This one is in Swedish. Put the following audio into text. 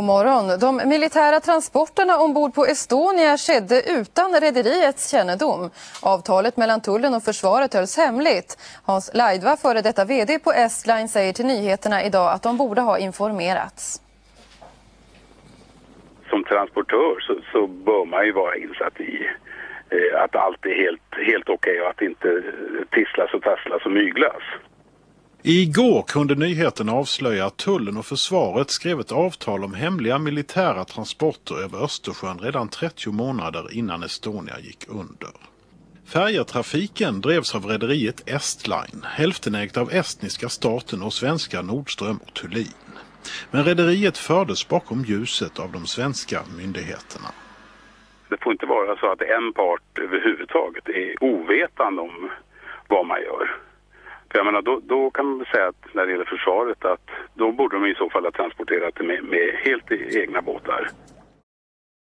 God morgon. De militära transporterna ombord på Estonia skedde utan rederiets kännedom. Avtalet mellan tullen och försvaret hölls hemligt. Hans Laidva, före detta vd på Estline, säger till nyheterna idag att de borde ha informerats. Som transportör så bör man ju vara insatt i att allt är helt okej och att inte tisslas och tasslas och myglas. Igår kunde nyheten avslöja att tullen och försvaret skrev ett avtal om hemliga militära transporter över Östersjön redan 30 månader innan Estonia gick under. Färjetrafiken drevs av rederiet Estline, hälftenägt av estniska staten och svenska Nordström och Thulin. Men rederiet fördes bakom ljuset av de svenska myndigheterna. Det får inte vara så att en part överhuvudtaget är ovetande om vad man gör. För jag menar, då kan man säga att när det gäller försvaret att då borde de i så fall ha transporterat det med helt egna båtar.